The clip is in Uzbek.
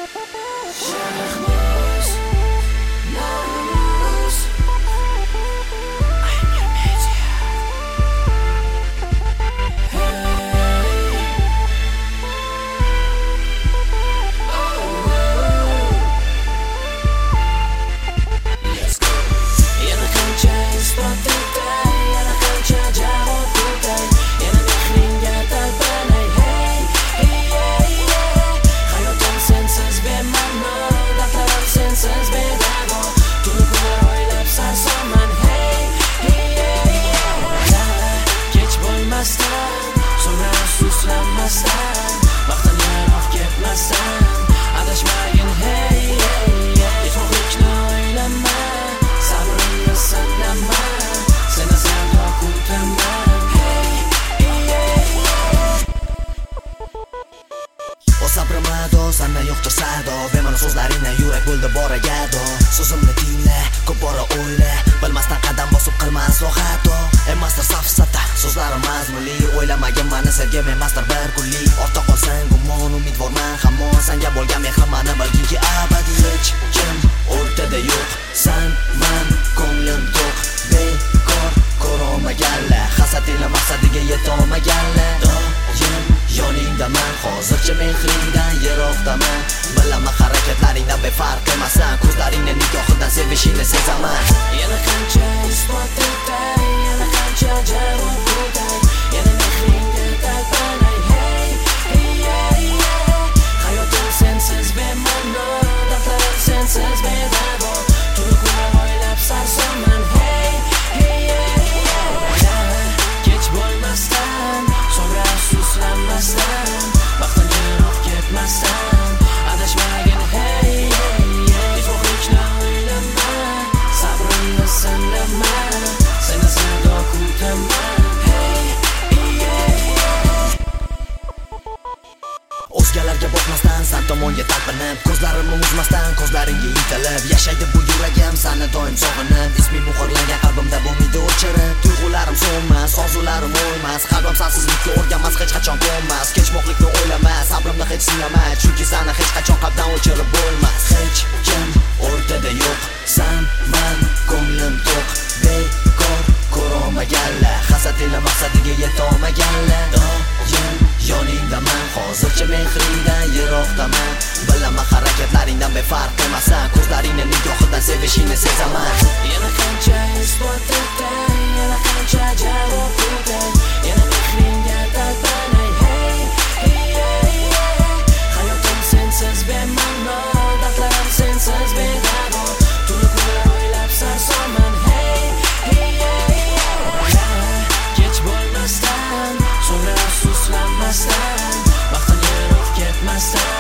Sabrimado, sandan yo'qdir sado Bema'ni so'zlaringdan yurak bo'ldi boragado So'zimni tingla, ko'p bora o'yla Bilmasdan qadam bosib qilmas xato Emasdir safsata, so'zlarim mazmunli O'ylamagan mani sevgim emasdir bir kunlik Ortda qolsang gumon, umidvorman hamon Sanga bo'lgan mehrim mani bilginki abadiy Hech kim o'rtada yo'q, san, man, ko'nglim to'q Bekor ko'rolmaganlar Hasad ila maqsadiga yetolmaganlar Doim yoningdaman, hozircha mehringdan yiroqdaman Bilaman harakatlaringdan befarq emassan Ko'zlaringni nigohidan sevishingni sezaman Yana qancha isbot etay, yana qancha javob ko'tay Yana mehringga talpanay, hey, hey, hey, hey Hayotim sensiz bema'no, dardlarim sensiz bedavo Tuyg'ular oylab sarsonman, hey, hey, hey, hey Kech bo'lmasdan, so'ngra afsuslanmasdan Vaqtdan yiroq ketmasdan Adashmagin, hey, hey, hey Itvoqlikni o'ylama, sabrimni sindirma Seni sado kutaman, hey, hey, hey O'zgalarga boqmasdan, san tomonga talpinib Ko'zlarimni uzmasdan, ko'zlaringga intilib Yashaydi bu yuragim, sani doim sog'inib Isming muhrlangan qalbimda bo'lmaydi o'chirib Tuyg'ularim so'nmas, orzularim o'lmas Qalbim sansizlikka o'rganmas, hech qachon ko'nmas Kechmoqlikni o'ylama, sabrimni hech sinama Chunki sani hech qachon qalbdan o'chirib bo'lmas Hech kim o'rtada yo'q, san, man, ko'nglim to'q Bekor ko'rolmaganlar Hasad ila maqsadiga yetolmaganlar Doim yoningdaman, hozircha mehringdan yiroqdaman Bilaman harakatlaringdan befarq emassan Ko'zlaringni nigohidan sevishingni sezaman Yana qancha isbot etay, yana qancha javob ko'tay Yana mehringga talpanay, hey, hey, hey, hey Hayotim sensiz bema'no, dardlarim sensiz bedavo Tuyg'ular oylab sarsonman, hey, hey, hey, hey Kech bo'lmasdan, so'ngra afsuslanmasdan Vaqtdan yiroq ketmasdan